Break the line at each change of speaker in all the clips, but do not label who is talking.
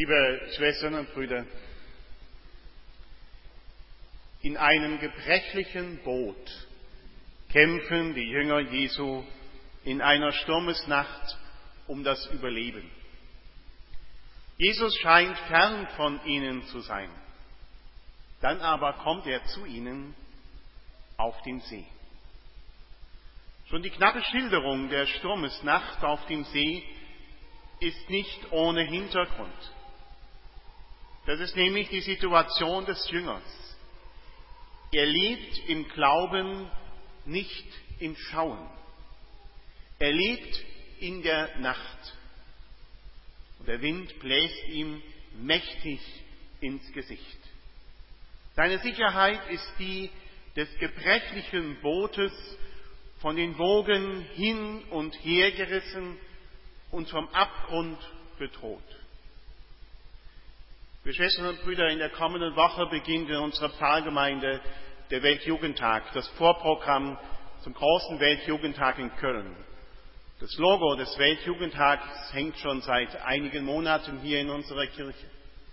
Liebe Schwestern und Brüder, in einem gebrechlichen Boot kämpfen die Jünger Jesu in einer Sturmesnacht um das Überleben. Jesus scheint fern von ihnen zu sein. Dann aber kommt er zu ihnen auf den See. Schon die knappe Schilderung der Sturmesnacht auf dem See ist nicht ohne Hintergrund. Das ist nämlich die Situation des Jüngers. Er lebt im Glauben, nicht im Schauen. Er lebt in der Nacht. Und der Wind bläst ihm mächtig ins Gesicht. Seine Sicherheit ist die des gebrechlichen Bootes, von den Wogen hin und her gerissen und vom Abgrund bedroht. Liebe Schwestern und Brüder, in der kommenden Woche beginnt in unserer Pfarrgemeinde der Weltjugendtag, das Vorprogramm zum großen Weltjugendtag in Köln. Das Logo des Weltjugendtags hängt schon seit einigen Monaten hier in unserer Kirche.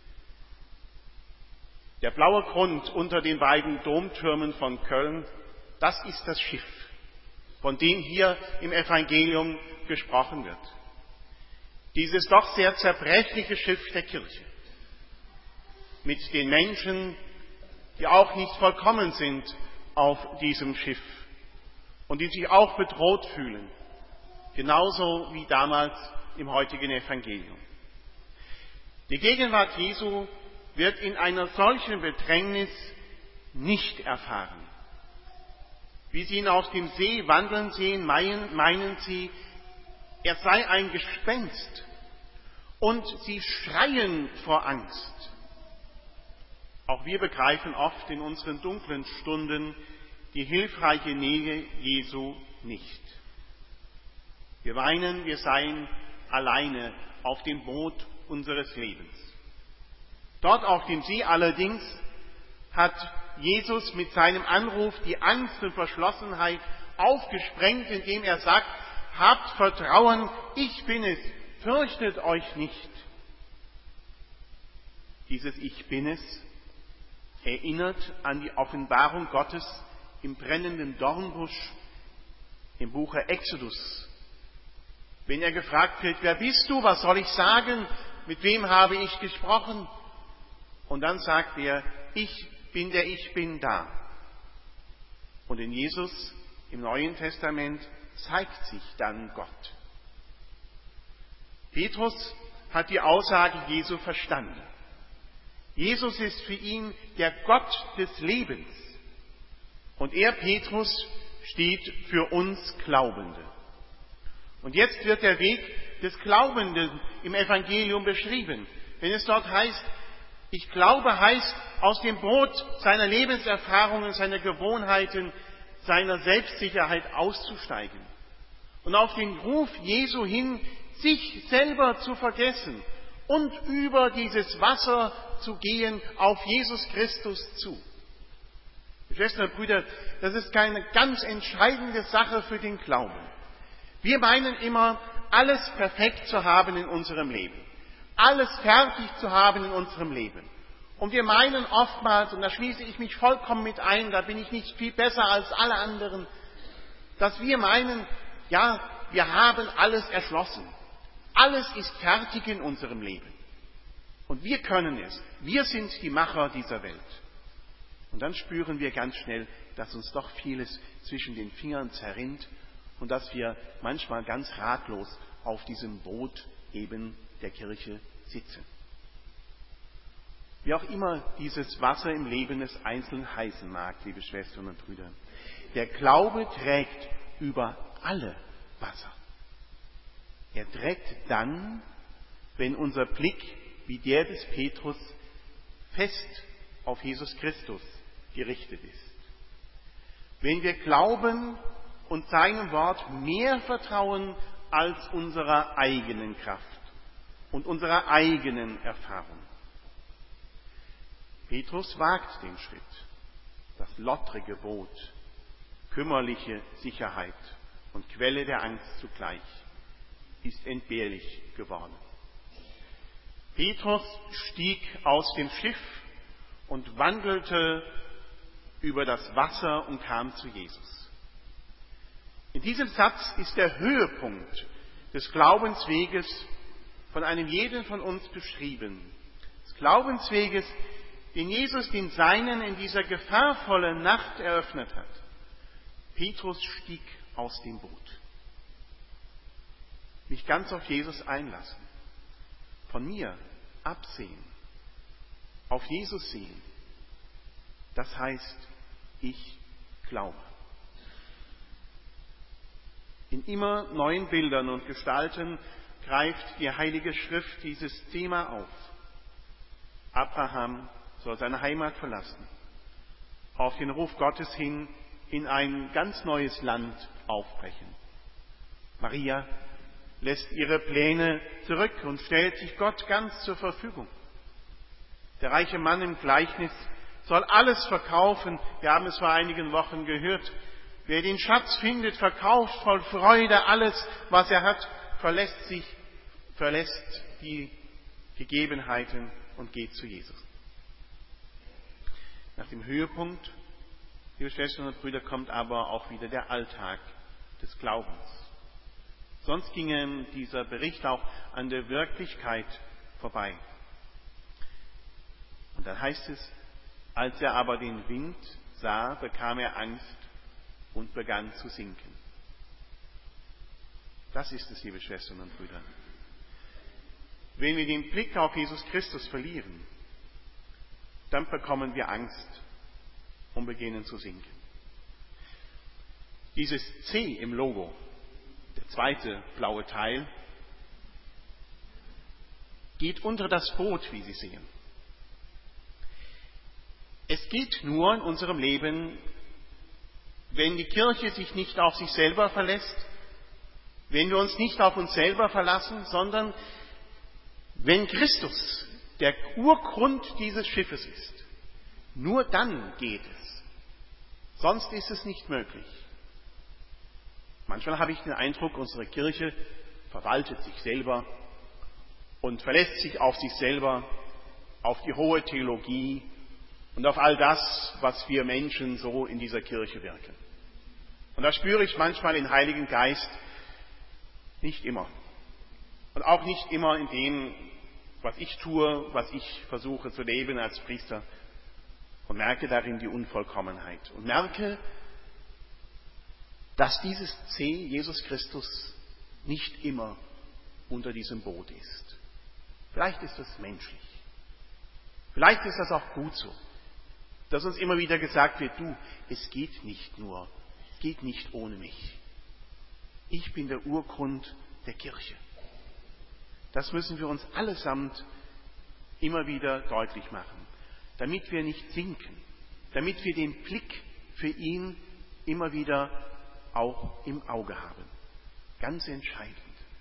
Der blaue Grund unter den beiden Domtürmen von Köln, das ist das Schiff, von dem hier im Evangelium gesprochen wird. Dieses doch sehr zerbrechliche Schiff der Kirche. Mit den Menschen, die auch nicht vollkommen sind auf diesem Schiff und die sich auch bedroht fühlen, genauso wie damals im heutigen Evangelium. Die Gegenwart Jesu wird in einer solchen Bedrängnis nicht erfahren. Wie sie ihn auf dem See wandeln sehen, meinen sie, er sei ein Gespenst, und sie schreien vor Angst. Auch wir begreifen oft in unseren dunklen Stunden die hilfreiche Nähe Jesu nicht. Wir weinen, wir seien alleine auf dem Boot unseres Lebens. Dort auf dem See allerdings hat Jesus mit seinem Anruf die Angst und Verschlossenheit aufgesprengt, indem er sagt, habt Vertrauen, ich bin es, fürchtet euch nicht. Dieses Ich bin es erinnert an die Offenbarung Gottes im brennenden Dornbusch im Buche Exodus. Wenn er gefragt wird, wer bist du, was soll ich sagen, mit wem habe ich gesprochen? Und dann sagt er, ich bin der Ich bin da. Und in Jesus im Neuen Testament zeigt sich dann Gott. Petrus hat die Aussage Jesu verstanden. Jesus ist für ihn der Gott des Lebens. Und er, Petrus, steht für uns Glaubende. Und jetzt wird der Weg des Glaubenden im Evangelium beschrieben. Wenn es dort heißt, ich glaube, heißt, aus dem Boot seiner Lebenserfahrungen, seiner Gewohnheiten, seiner Selbstsicherheit auszusteigen. Und auf den Ruf Jesu hin, sich selber zu vergessen und über dieses Wasser zu gehen auf Jesus Christus zu. Schwestern und Brüder, das ist keine ganz entscheidende Sache für den Glauben. Wir meinen immer, alles perfekt zu haben in unserem Leben. Alles fertig zu haben in unserem Leben. Und wir meinen oftmals, und da schließe ich mich vollkommen mit ein, da bin ich nicht viel besser als alle anderen, dass wir meinen, ja, wir haben alles erschlossen. Alles ist fertig in unserem Leben. Und wir können es. Wir sind die Macher dieser Welt. Und dann spüren wir ganz schnell, dass uns doch vieles zwischen den Fingern zerrinnt und dass wir manchmal ganz ratlos auf diesem Boot eben der Kirche sitzen. Wie auch immer dieses Wasser im Leben des Einzelnen heißen mag, liebe Schwestern und Brüder, der Glaube trägt über alle Wasser. Er trägt dann, wenn unser Blick, wie der des Petrus, fest auf Jesus Christus gerichtet ist. Wenn wir glauben und seinem Wort mehr vertrauen als unserer eigenen Kraft und unserer eigenen Erfahrung. Petrus wagt den Schritt. Das lottrige Boot, kümmerliche Sicherheit und Quelle der Angst zugleich, ist entbehrlich geworden. Petrus stieg aus dem Schiff und wandelte über das Wasser und kam zu Jesus. In diesem Satz ist der Höhepunkt des Glaubensweges von einem jeden von uns beschrieben. Des Glaubensweges, den Jesus den Seinen in dieser gefahrvollen Nacht eröffnet hat. Petrus stieg aus dem Boot. Mich ganz auf Jesus einlassen. Von mir absehen. Auf Jesus sehen. Das heißt, ich glaube. In immer neuen Bildern und Gestalten greift die Heilige Schrift dieses Thema auf. Abraham soll seine Heimat verlassen, auf den Ruf Gottes hin in ein ganz neues Land aufbrechen. Maria lässt ihre Pläne zurück und stellt sich Gott ganz zur Verfügung. Der reiche Mann im Gleichnis soll alles verkaufen. Wir haben es vor einigen Wochen gehört. Wer den Schatz findet, verkauft voll Freude alles, was er hat, verlässt die Gegebenheiten und geht zu Jesus. Nach dem Höhepunkt, liebe Schwestern und Brüder, kommt aber auch wieder der Alltag des Glaubens. Sonst ginge dieser Bericht auch an der Wirklichkeit vorbei. Und dann heißt es, als er aber den Wind sah, bekam er Angst und begann zu sinken. Das ist es, liebe Schwestern und Brüder. Wenn wir den Blick auf Jesus Christus verlieren, dann bekommen wir Angst und beginnen zu sinken. Dieses C im Logo, der zweite blaue Teil, geht unter das Boot, wie Sie sehen. Es geht nur in unserem Leben, wenn die Kirche sich nicht auf sich selber verlässt, wenn wir uns nicht auf uns selber verlassen, sondern wenn Christus der Urgrund dieses Schiffes ist. Nur dann geht es. Sonst ist es nicht möglich. Manchmal habe ich den Eindruck, unsere Kirche verwaltet sich selber und verlässt sich auf sich selber, auf die hohe Theologie und auf all das, was wir Menschen so in dieser Kirche wirken. Und da spüre ich manchmal den Heiligen Geist nicht immer. Und auch nicht immer in dem, was ich tue, was ich versuche zu leben als Priester. Und merke darin die Unvollkommenheit. Und merke, dass dieses C, Jesus Christus, nicht immer unter diesem Boot ist. Vielleicht ist das menschlich. Vielleicht ist das auch gut so. Dass uns immer wieder gesagt wird, du, es geht nicht ohne mich. Ich bin der Urgrund der Kirche. Das müssen wir uns allesamt immer wieder deutlich machen, damit wir nicht sinken, damit wir den Blick für ihn immer wieder auch im Auge haben. Ganz entscheidend.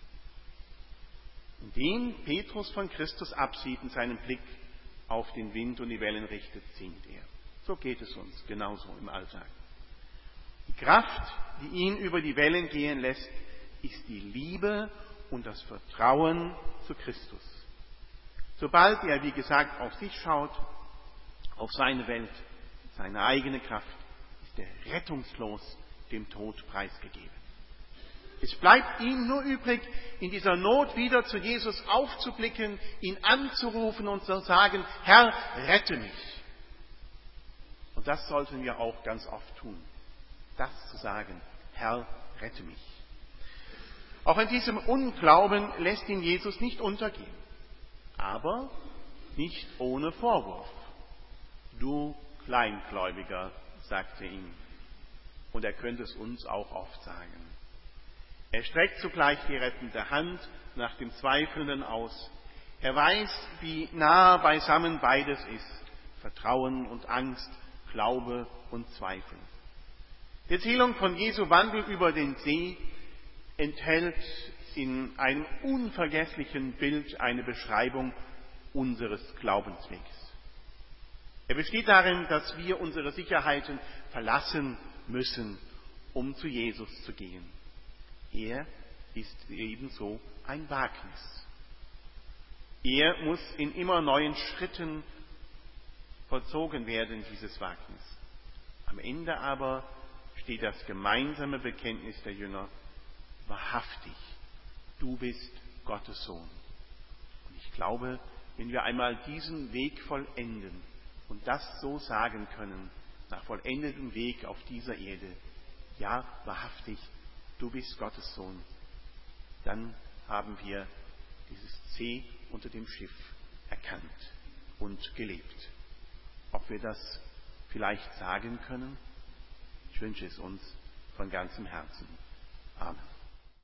Indem Petrus von Christus absieht und seinen Blick auf den Wind und die Wellen richtet, sinkt er. So geht es uns genauso im Alltag. Die Kraft, die ihn über die Wellen gehen lässt, ist die Liebe und das Vertrauen zu Christus. Sobald er, wie gesagt, auf sich schaut, auf seine Welt, seine eigene Kraft, ist er rettungslos dem Tod preisgegeben. Es bleibt ihm nur übrig, in dieser Not wieder zu Jesus aufzublicken, ihn anzurufen und zu sagen, Herr, rette mich. Und das sollten wir auch ganz oft tun. Das zu sagen, Herr, rette mich. Auch in diesem Unglauben lässt ihn Jesus nicht untergehen. Aber nicht ohne Vorwurf. Du Kleingläubiger, sagt er ihm. Und er könnte es uns auch oft sagen. Er streckt zugleich die rettende Hand nach dem Zweifelnden aus. Er weiß, wie nah beisammen beides ist. Vertrauen und Angst, Glaube und Zweifel. Die Erzählung von Jesu Wandel über den See enthält in einem unvergesslichen Bild eine Beschreibung unseres Glaubenswegs. Er besteht darin, dass wir unsere Sicherheiten verlassen müssen, um zu Jesus zu gehen. Er ist ebenso ein Wagnis. Er muss in immer neuen Schritten vollzogen werden, dieses Wagnis. Am Ende aber steht das gemeinsame Bekenntnis der Jünger: Wahrhaftig, du bist Gottes Sohn. Und ich glaube, wenn wir einmal diesen Weg vollenden und das so sagen können, nach vollendetem Weg auf dieser Erde: Ja, wahrhaftig, du bist Gottes Sohn, dann haben wir dieses C unter dem Schiff erkannt und gelebt. Ob wir das vielleicht sagen können? Ich wünsche es uns von ganzem Herzen. Amen.